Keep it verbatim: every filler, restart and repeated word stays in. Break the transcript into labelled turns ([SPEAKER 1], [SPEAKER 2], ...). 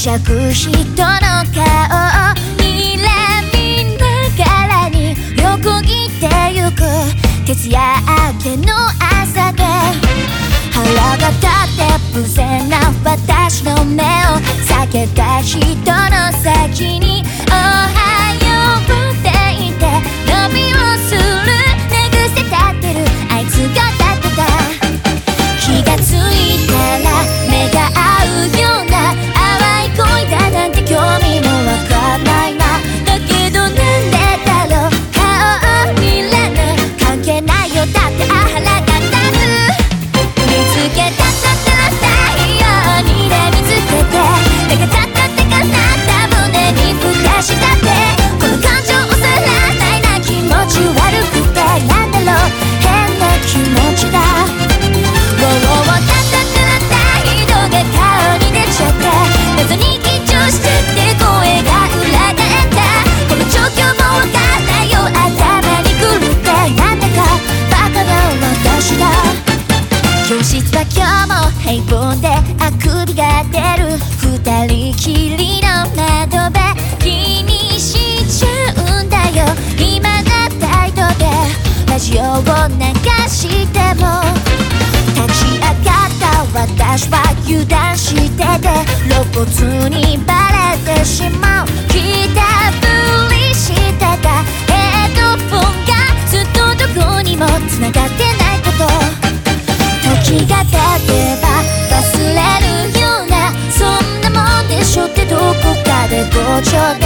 [SPEAKER 1] しゃく人の顔を睨みながらに横切ってゆく徹夜明けの朝で腹が立って無勢な私の目を避けた人の先におはようって言って伸びをする寝癖立ってるあいつが立ってた気がついたら目が合うような淡い恋だなんて興味もわかんないなだけどなんでだろう顔を見れぬ関係ないよだってあ腹が立つ見つけたたた太陽にで見つけて目が立ったってかなった胸に蓋したってこの感情をさらないな気持ち悪くてなんだろう変な気持ちだもうたたた態度が顔に出ちゃって謎に緊張してて声が裏返ったこの状況もわかんないよ頭にくるってなんだかバカな私だ教室は今日も平凡であくびが出る二人きりの窓辺気にしちゃうんだよ今な態度でラジオを流しても立ち上がった私は油断してて露骨にバレてしまう聞いたふりしてたヘッドフォンがずっとどこにも繋がってないこと時が経てば忘れるようなそんなもんでしょってどこかで同調で